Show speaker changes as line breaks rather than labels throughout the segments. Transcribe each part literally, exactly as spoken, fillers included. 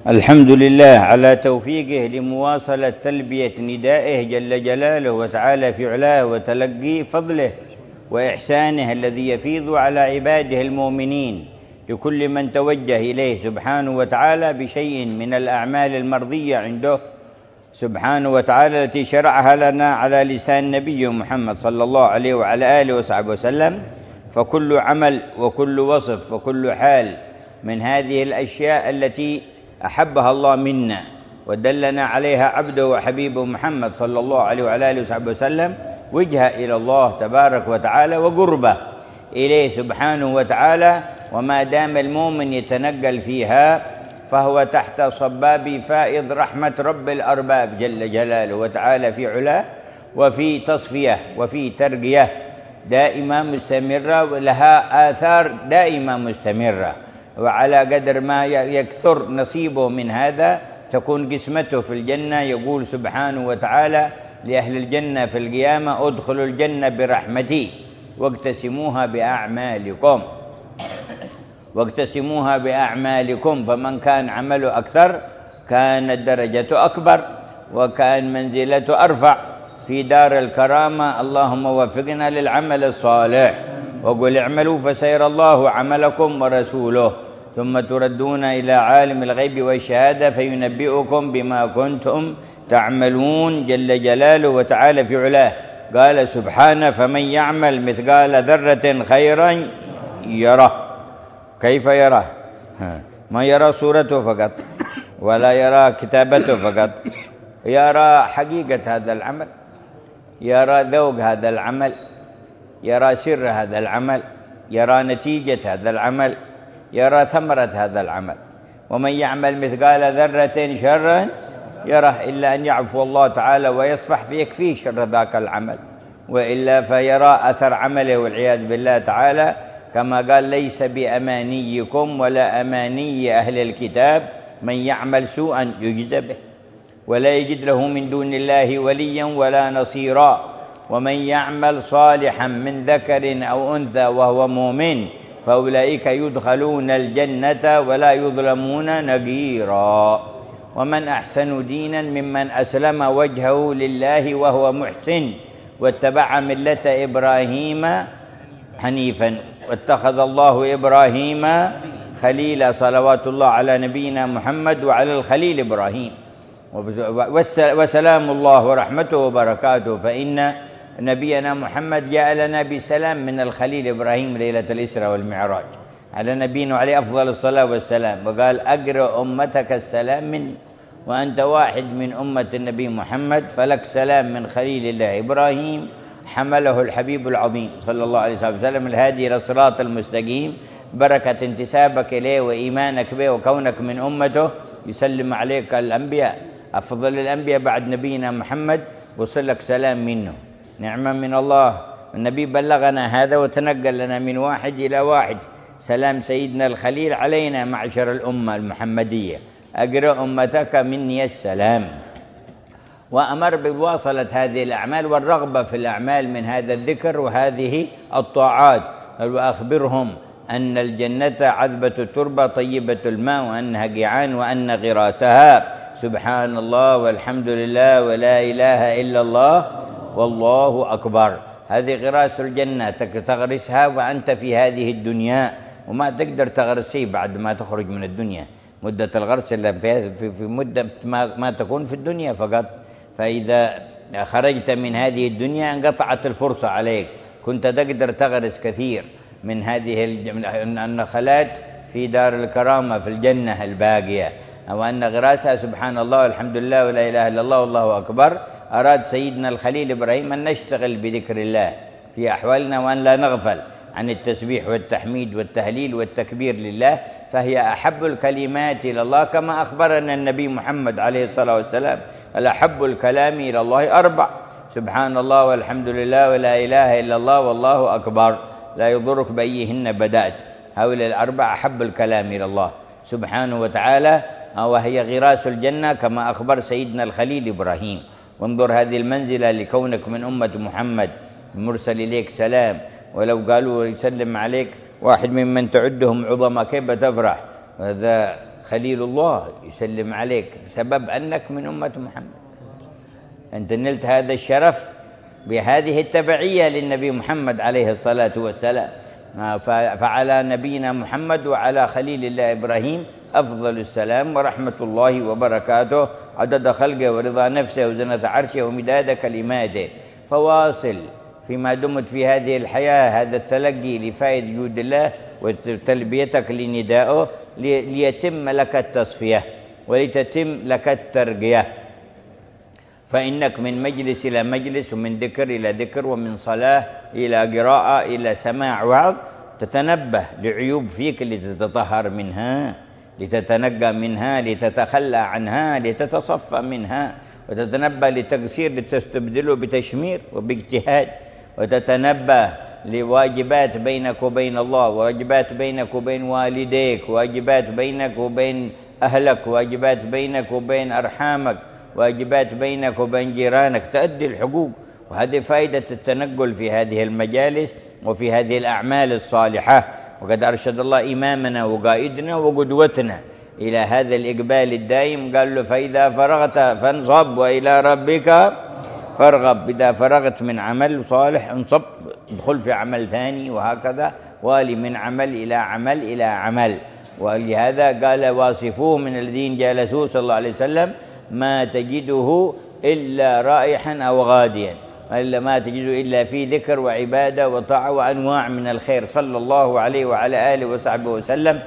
الحمد لله على توفيقه لمواصلة تلبية ندائه جل جلاله وتعالى في علاه وتلقي فضله وإحسانه الذي يفيض على عباده المؤمنين لكل من توجه إليه سبحانه وتعالى بشيء من الأعمال المرضية عنده سبحانه وتعالى التي شرعها لنا على لسان نبيه محمد صلى الله عليه وعلى آله وصحبه وسلم. فكل عمل وكل وصف وكل حال من هذه الأشياء التي أحبها الله منا ودلنا عليها عبده وحبيبه محمد صلى الله عليه وعلى آله وصحبه وسلم وجهة إلى الله تبارك وتعالى وقربة إليه سبحانه وتعالى. وما دام المؤمن يتنقل فيها فهو تحت صباب فائض رحمة رب الأرباب جل جلاله وتعالى في علاه، وفي تصفية وفي ترقية دائمة مستمرة ولها آثار دائمة مستمرة، وعلى قدر ما يكثر نصيبه من هذا تكون قسمته في الجنة. يقول سبحانه وتعالى لأهل الجنة في القيامة: ادخلوا الجنة برحمتي واقتسموها بأعمالكم واقتسموها بأعمالكم فمن كان عمله أكثر كانت درجته أكبر وكان منزلته أرفع في دار الكرامة. اللهم وفقنا للعمل الصالح، وقل اعملوا فسيرى الله عملكم ورسوله ثم تردون إلى عالم الغيب والشهادة فينبئكم بما كنتم تعملون جل جلاله وتعالى في علاه. قال سبحانه: فمن يعمل مثقال ذرة خيرا يره. كيف يراه؟ ما يرى صورته فقط ولا يرى كتابته فقط، يرى حقيقة هذا العمل، يرى ذوق هذا العمل، يرى سر هذا العمل، يرى نتيجة هذا العمل، يرى ثمرة هذا العمل. ومن يعمل مثقال ذرة شرا يره، إلا أن يعفو الله تعالى ويصفح فيكفيه شر ذاك العمل، وإلا فيرى أثر عمله والعياذ بالله تعالى. كما قال: ليس بأمانيكم ولا أماني أهل الكتاب من يعمل سوءا يجزى به ولا يجد له من دون الله وليا ولا نصيرا. ومن يعمل صالحا من ذكر أو أنثى وهو مؤمن فأولئك يدخلون الجنة ولا يظلمون نقيرا. ومن أحسن دينا ممن أسلم وجهه لله وهو محسن واتبع ملة إبراهيم حنيفا واتخذ الله إبراهيم خليلا. صلوات الله على نبينا محمد وعلى الخليل إبراهيم، وسلام الله ورحمته وبركاته، فإن نبينا محمد جاء لنا بسلام من الخليل إبراهيم ليلة الإسراء والمعراج على نبينا عليه أفضل الصلاة والسلام، وقال: أقرأ أمتك السلام مني وأنت واحد من أمة النبي محمد، فلك سلام من خليل الله إبراهيم حمله الحبيب العظيم صلى الله عليه وسلم الهادي إلى الصراط المستقيم. بركة انتسابك إليه وإيمانك به وكونك من أمته يسلم عليك الأنبياء، أفضل الأنبياء بعد نبينا محمد، وصلك سلام منه، نعمة من الله. النبي بلغنا هذا وتنقل لنا من واحد إلى واحد سلام سيدنا الخليل علينا معشر الأمة المحمدية: أقرأ أمتك مني السلام. وأمر بمواصلة هذه الأعمال والرغبة في الأعمال من هذا الذكر وهذه الطاعات، وأخبرهم أن الجنة عذبة التربة طيبة الماء وأنها قيعان وأن غراسها سبحان الله والحمد لله ولا إله إلا الله والله أكبر. هذه غراس الجنة تغرسها وأنت في هذه الدنيا، وما تقدر تغرسيه بعد ما تخرج من الدنيا. مدة الغرس في مدة ما تكون في الدنيا فقط، فإذا خرجت من هذه الدنيا انقطعت الفرصة عليك. كنت تقدر تغرس كثير من هذه النخلات في دار الكرامة في الجنة الباقية، أو أن غراسها سبحان الله والحمد لله ولا إله إلا الله والله أكبر. أراد سيدنا الخليل إبراهيم أن نشتغل بذكر الله في أحوالنا وأن لا نغفل عن التسبيح والتحميد والتهليل والتكبير لله، فهي أحب الكلمات إلى الله، كما أخبرنا النبي محمد عليه الصلاة والسلام: الأحب الكلام إلى الله أربع: سبحان الله والحمد لله ولا إله إلا الله والله أكبر، لا يضرك بأيهن بدأت. هؤلاء الأربع أحب الكلام إلى الله سبحانه وتعالى، وهي غراس الجنة كما أخبر سيدنا الخليل إبراهيم. وانظر هذه المنزلة لكونك من أمة محمد مرسل إليك سلام، ولو قالوا يسلم عليك واحد ممن تعدهم عظما كيف تفرح؟ هذا خليل الله يسلم عليك بسبب أنك من أمة محمد. أنت نلت هذا الشرف بهذه التبعية للنبي محمد عليه الصلاة والسلام. فعلى نبينا محمد وعلى خليل الله إبراهيم أفضل السلام ورحمة الله وبركاته عدد خلقه ورضا نفسه وزنة عرشه ومداد كلماته. فواصل فيما دمت في هذه الحياة هذا التلقي لفائدة جود الله وتلبيتك لندائه ليتم لك التصفية ولتتم لك الترقية. فإنك من مجلس إلى مجلس ومن ذكر إلى ذكر ومن صلاة إلى قراءة إلى سماع وعظ تتنبه لعيوب فيك لتتطهر منها، لتتنقى منها، لتتخلى عنها، لتتصفى منها، وتتنبه لتقصير لتستبدله بتشمير وباجتهاد، وتتنبه لواجبات بينك وبين الله، واجبات بينك وبين والديك، واجبات بينك وبين أهلك، واجبات بينك وبين أرحامك، واجبات بينك وبين جيرانك، تؤدي الحقوق. وهذه فائدة التنقل في هذه المجالس وفي هذه الأعمال الصالحة. وقد أرشد الله إمامنا وقائدنا وقدوتنا إلى هذا الإقبال الدائم، قال له فإذا فرغت فانصب وإلى ربك فارغب. إذا فرغت من عمل صالح انصب، ادخل في عمل ثاني، وهكذا والي من عمل إلى عمل إلى عمل. ولهذا قال واصفوه من الذين جالسوه صلى الله عليه وسلم ما تجده إلا رائحا أو غاديا، إلا ما تجده إلا في ذكر وعبادة وطاعة وأنواع من الخير صلى الله عليه وعلى آله وصحبه وسلم.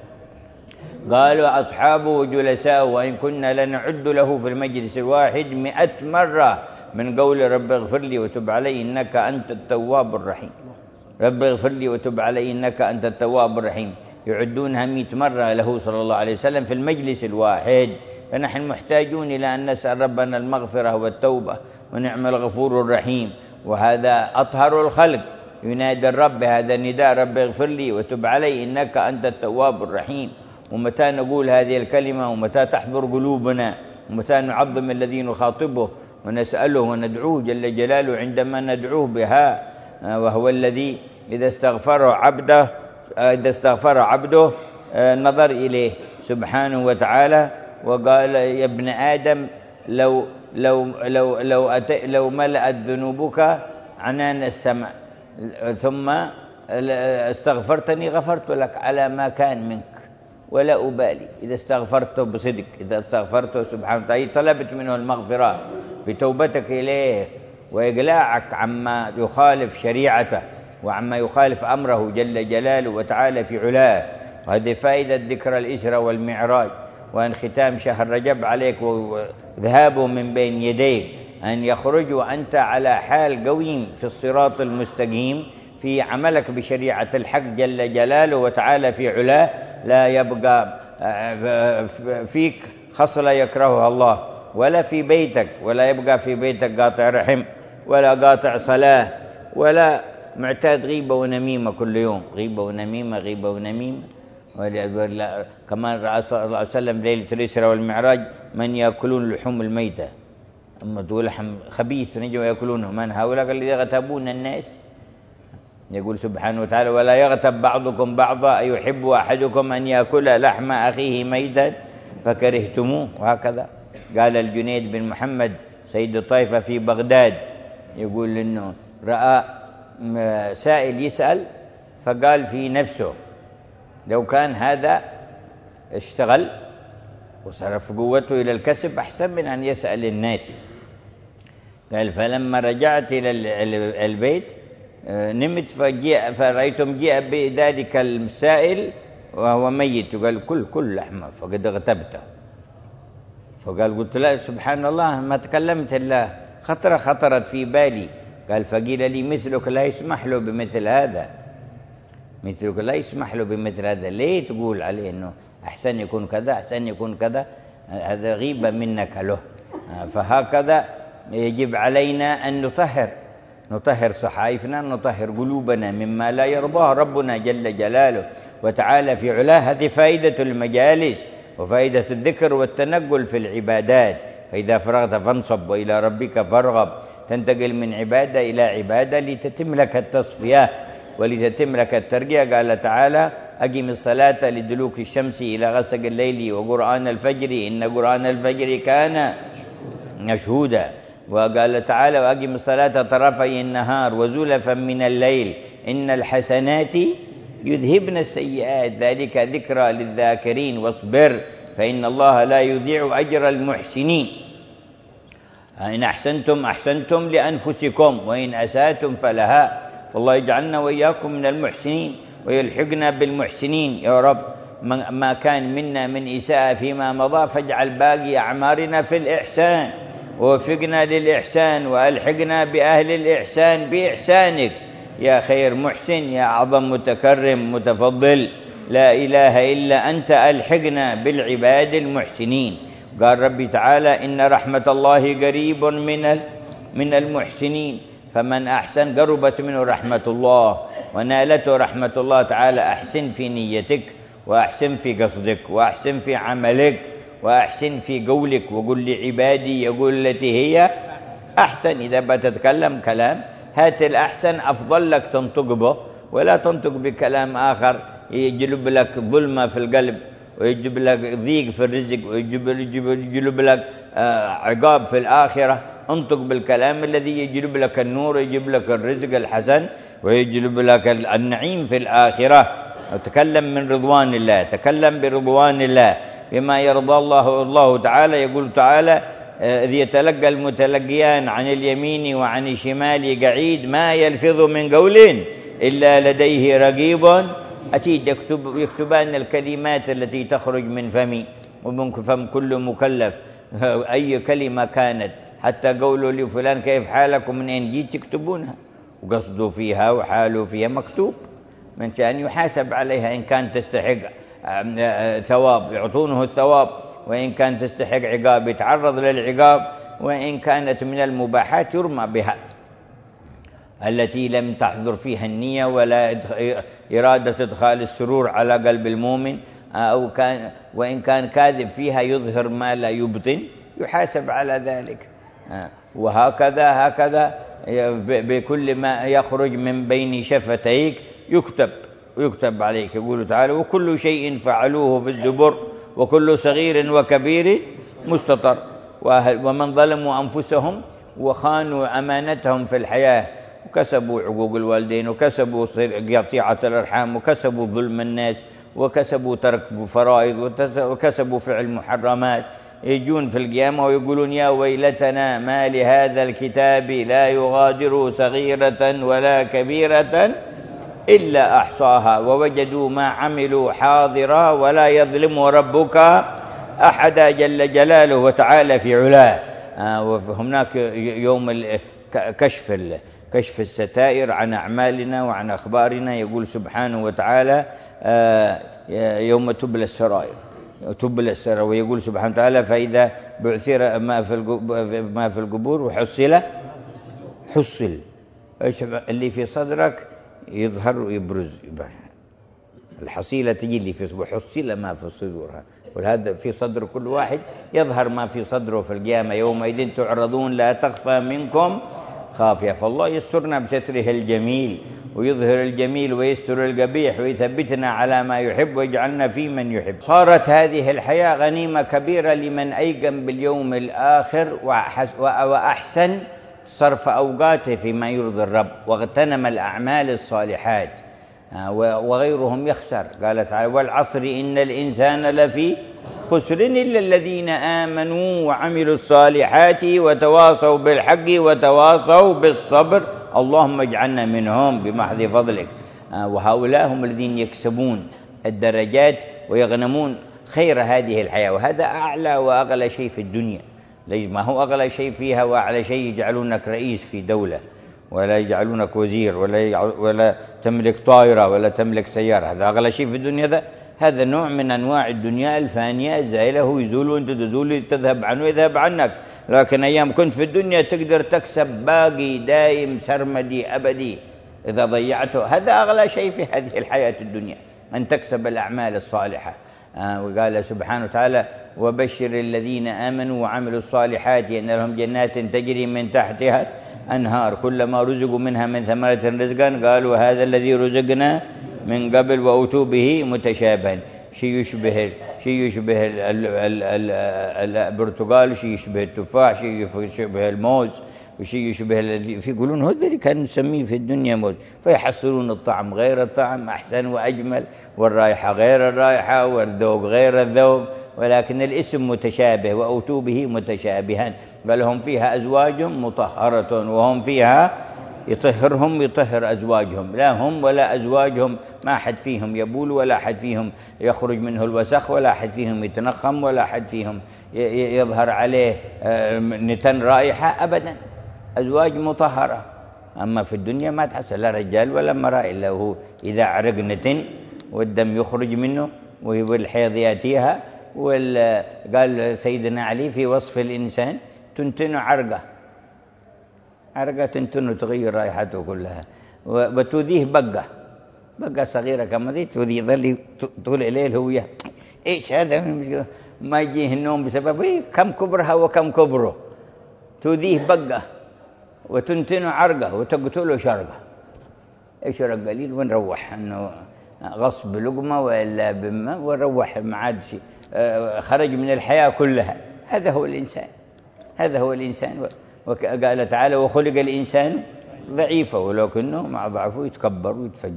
قالوا أصحابه وجلساءه وإن كنا لنعد له في المجلس الواحد مئة مرة من قول رب اغفر لي وتب علي إنك أنت التواب الرحيم. رب اغفر لي وتب علي إنك أنت التواب الرحيم، يعدونها مئة مرة له صلى الله عليه وسلم في المجلس الواحد. فنحن محتاجون إلى أن نسأل ربنا المغفرة والتوبة ونعم الغفور الرحيم. وهذا أطهر الخلق ينادي الرب هذا النداء رب اغفر لي وتب علي إنك أنت التواب الرحيم. ومتى نقول هذه الكلمة ومتى تحضر قلوبنا ومتى نعظم الذي نخاطبه ونسأله وندعوه جل جلاله عندما ندعوه بها. وهو الذي إذا استغفر عبده إذا استغفر عبده نظر إليه سبحانه وتعالى وقال يا ابن آدم لو لو لو لو, أتي لو ملأت ذنوبك عنان السماء ثم استغفرتني غفرت لك على ما كان منك ولا أبالي. إذا استغفرته بصدق، إذا استغفرته سبحانه وتعالى طلبت منه المغفرة بتوبتك إليه وإقلاعك عما يخالف شريعته وعما يخالف أمره جل جلاله وتعالى في علاه. وهذه فائدة ذكر الإسراء والمعراج وأن ختام شهر رجب عليك وذهابه من بين يديك، أن يخرج وأنت على حال قويم في الصراط المستقيم في عملك بشريعة الحق جل جلاله وتعالى في علاه. لا يبقى فيك خصلة يكرهها الله ولا في بيتك، ولا يبقى في بيتك قاطع رحم ولا قاطع صلاة ولا معتاد غيبة ونميمة كل يوم، غيبة ونميمة غيبة ونميمة. كمان رأى صلى الله عليه وسلم ليلة الإسراء والمعراج من يأكلون لحوم الميتة، أما تقول لحم خبيث نجوا يأكلونه، من هؤلاء الذين يغتابون الناس. يقول سبحانه وتعالى ولا يغتب بعضكم بعضا أيحب أحدكم أن يأكل لحم أخيه ميتا فكرهتموه. وهكذا قال الجنيد بن محمد سيد الطائفة في بغداد، يقول إنه رأى سائل يسأل فقال في نفسه لو كان هذا اشتغل وصرف قوته إلى الكسب أحسن من أن يسأل الناس. قال فلما رجعت إلى البيت نمت فجاء فرأيتم جاء بذلك السائل وهو ميت، قال كل كل لحمه فقد اغتبته. فقال قلت لا سبحان الله ما تكلمت إلا خطرة خطرت في بالي. قال فقيل لي مثلك لا يسمح له بمثل هذا، مثلك لا يسمح له بمثل هذا، ليه تقول عليه إنه أحسن يكون كذا أحسن يكون كذا؟ هذا غيبة منك له. فهكذا يجب علينا أن نطهر نطهر صحائفنا نطهر قلوبنا مما لا يرضاه ربنا جل جلاله وتعالى في علاه. هذه فائدة المجالس وفائدة الذكر والتنقل في العبادات. فإذا فرغت فانصب وإلى ربك فارغب، تنتقل من عبادة إلى عبادة لتتم لك التصفية ولتتم لك الترقية. قال تعالى أقم الصلاة لدلوك الشمس إلى غسق الليل وقرآن الفجر إن قرآن الفجر كان مشهودا. وقال تعالى وأقم الصلاة طرفي النهار وزلفا من الليل إن الحسنات يذهبن السيئات ذلك ذكرى للذاكرين واصبر فإن الله لا يضيع أجر المحسنين. إن أحسنتم أحسنتم لأنفسكم وإن أسأتم فلها فالله يجعلنا وإياكم من المحسنين ويلحقنا بالمحسنين يا رب. ما كان منا من إساءة فيما مضى فاجعل باقي أعمارنا في الإحسان ووفقنا للإحسان وألحقنا بأهل الإحسان بإحسانك يا خير محسن يا أعظم متكرم متفضل لا إله إلا أنت ألحقنا بالعباد المحسنين. قال ربي تعالى إن رحمة الله قريب من من المحسنين فمن أحسن قربت منه رحمة الله ونالته رحمة الله تعالى. أحسن في نيتك وأحسن في قصدك وأحسن في عملك وأحسن في قولك وقل لعبادي يقول التي هي أحسن. إذا بتتكلم كلام هات الأحسن أفضل لك تنطق به ولا تنطق بكلام آخر يجلب لك ظلمة في القلب ويجلب لك ضيق في الرزق ويجلب لك عقاب في الآخرة. انطق بالكلام الذي يجلب لك النور ويجلب لك الرزق الحسن ويجلب لك النعيم في الآخرة. تكلم من رضوان الله تكلم برضوان الله بما يرضى الله الله تعالى. يقول تعالى إذ يتلقى المتلقيان عن اليمين وعن الشمال قعيد ما يلفظ من قول إلا لديه رقيب أتيد. يكتب يكتبان الكلمات التي تخرج من فمي ومن فم كل مكلف أي كلمة كانت حتى قولوا لفلان كيف حالك ومن أين جيت يكتبونها وقصدوا فيها وحالوا فيها مكتوب من شأن يحاسب عليها. إن كان تستحق ثواب يعطونه الثواب وإن كان تستحق عقاب يتعرض للعقاب وإن كانت من المباحات يرمى بها التي لم تحضر فيها النية ولا إرادة إدخال السرور على قلب المؤمن أو كان وإن كان كاذب فيها يظهر ما لا يبطن يحاسب على ذلك. وهكذا هكذا بكل ما يخرج من بين شفتيك يكتب ويكتب عليك. يقول تعالى وكل شيء فعلوه في الزبر وكل صغير وكبير مستطر. ومن ظلموا أنفسهم وخانوا أمانتهم في الحياة وكسبوا عقوق الوالدين وكسبوا قطيعة الأرحام وكسبوا ظلم الناس وكسبوا ترك فرائض وكسبوا فعل محرمات يجون في القيامة ويقولون يا ويلتنا ما لهذا الكتاب لا يغادر صغيرة ولا كبيرة إلا أحصاها ووجدوا ما عملوا حاضرا ولا يظلم ربك أحدا جل جلاله وتعالى في علاه. وهناك يوم كشف كشف الستائر عن أعمالنا وعن أخبارنا. يقول سبحانه وتعالى يوم تبلى السرائر تبلى السرائر. ويقول سبحانه وتعالى فإذا بعثر ما في ما في القبور وحصل حصل اللي في صدرك يظهر ويبرز. الحصيلة تجي اللي في وحصل ما في الصدور وهذا في صدر كل واحد يظهر ما في صدره في القيامة. يومئذ تعرضون لا تخفى منكم خافية. فالله يسترنا بستره الجميل ويظهر الجميل ويستر القبيح ويثبتنا على ما يحب ويجعلنا في من يحب. صارت هذه الحياة غنيمة كبيرة لمن أيقن باليوم الآخر وأحسن صرف أوقاته فيما يرضي الرب واغتنم الأعمال الصالحات وغيرهم يخسر. قال تعالى والعصر إن الإنسان لفي خسر إلا الذين آمنوا وعملوا الصالحات وتواصوا بالحق وتواصوا بالصبر اللهم اجعلنا منهم بمحض فضلك. وهؤلاء هم الذين يكسبون الدرجات ويغنمون خير هذه الحياة. وهذا أعلى وأغلى شيء في الدنيا. ما هو أغلى شيء فيها وأعلى شيء يجعلونك رئيس في دولة ولا يجعلونك وزير ولا ولا تملك طائرة ولا تملك سيارة. هذا أغلى شيء في الدنيا. ذا هذا نوع من أنواع الدنيا الفانية الزائلة. هو يزول وأنت تزول تذهب عنه يذهب عنك. لكن أيام كنت في الدنيا تقدر تكسب باقي دائم سرمدي أبدي. إذا ضيعته هذا أغلى شيء في هذه الحياة الدنيا أن تكسب الأعمال الصالحة. آه وقال سبحانه وتعالى وبشر الذين آمنوا وعملوا الصالحات أن لهم جنات تجري من تحتها أنهار كلما رزقوا منها من ثمرة رزقا قالوا هذا الذي رزقنا من قبل وأتوا به متشابها، شيء يشبه شيء يشبه البرتقال، شيء يشبه التفاح، شيء يشبه الموز، وشيء يشبه الذي يقولون هو الذي كانوا نسميه في الدنيا موز، فيحصلون الطعم غير الطعم، أحسن وأجمل، والرائحة غير الرائحة، والذوق غير الذوق، ولكن الاسم متشابه. وأتوا به متشابها، بل هم فيها أزواج مطهرة، وهم فيها يطهرهم يطهر أزواجهم، لا هم ولا أزواجهم ما أحد فيهم يبول، ولا أحد فيهم يخرج منه الوسخ، ولا أحد فيهم يتنخم، ولا أحد فيهم يظهر عليه نتن رائحة أبدا، أزواج مطهرة. أما في الدنيا ما تحصل لا رجال ولا امرأة إلا هو إذا عرق نتن والدم يخرج منه والحيض يأتيها. قال سيدنا علي في وصف الإنسان تنتن عرقه، عرقه تنتن وتغير رائحته كلها، وتذيه بقة بقة صغيرة كما ذي تذيه ظل طول الليل هو إيش هذا، ما يجيه النوم بسبب إيه؟ كم كبرها وكم كبره، تذيه بقة وتنتن عرقه وتقتله شرقه. يشرق قليل ونروح، أنه غصب لقمة وإلا بما ونروح، ما عاد شيء، خرج من الحياة كلها. هذا هو الإنسان، هذا هو الإنسان. وقال تعالى وخلق الإنسان ضعيفا، ولكنه مع ضعفه يتكبر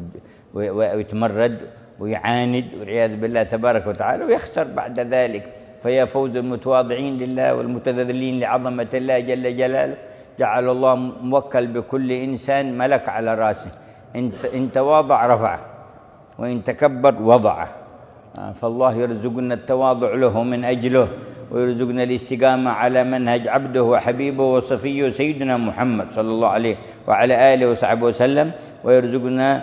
ويتمرد ويعاند والعياذ بالله تبارك وتعالى، ويخسر بعد ذلك. فيا فوز المتواضعين لله والمتذللين لعظمة الله جل جلاله. جعل الله موكل بكل إنسان ملك على رأسه، إن تواضع رفعه، وإن تكبر وضعه. فالله يرزقنا التواضع له من أجله، ويرزقنا الاستقامة على منهج عبده وحبيبه وصفيه سيدنا محمد صلى الله عليه وعلى آله وصحبه وسلم، ويرزقنا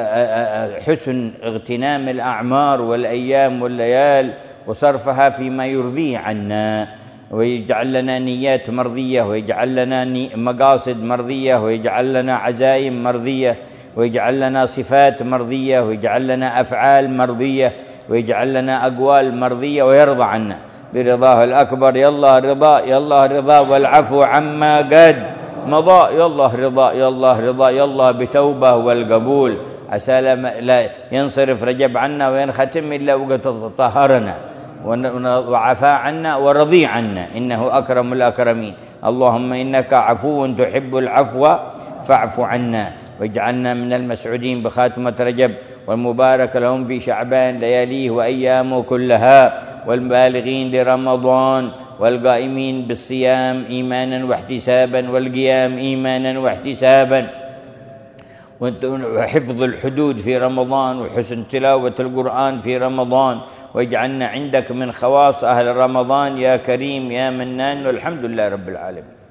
حسن اغتنام الأعمار والأيام والليال وصرفها فيما يرضيه عنا، ويجعل لنا نيات مرضية، ويجعل لنا مقاصد مرضية، ويجعل لنا عزائم مرضية، ويجعل لنا صفات مرضية، ويجعل لنا أفعال مرضية، ويجعل لنا أقوال مرضية، ويرضى عنا برضاه الأكبر. يا الله رضا، يا الله رضا، والعفو عما قد مضى. يا الله رضا، يا الله رضا، يا الله بتوبة والقبول، عسى لا ينصرف رجب عنا وينختم إلا وقد طهرنا وعفى عنا ورضي عنا، إنه أكرم الأكرمين. اللهم إنك عفو تحب العفو فاعف عنا، واجعلنا من المسعودين بخاتمة رجب، والمبارك لهم في شعبان لياليه وأيامه كلها، والبالغين لرمضان، والقائمين بالصيام إيمانا واحتسابا، والقيام إيمانا واحتسابا، وحفظ الحدود في رمضان، وحسن تلاوة القرآن في رمضان. واجعلنا عندك من خواص أهل رمضان يا كريم يا منان، والحمد لله رب العالمين.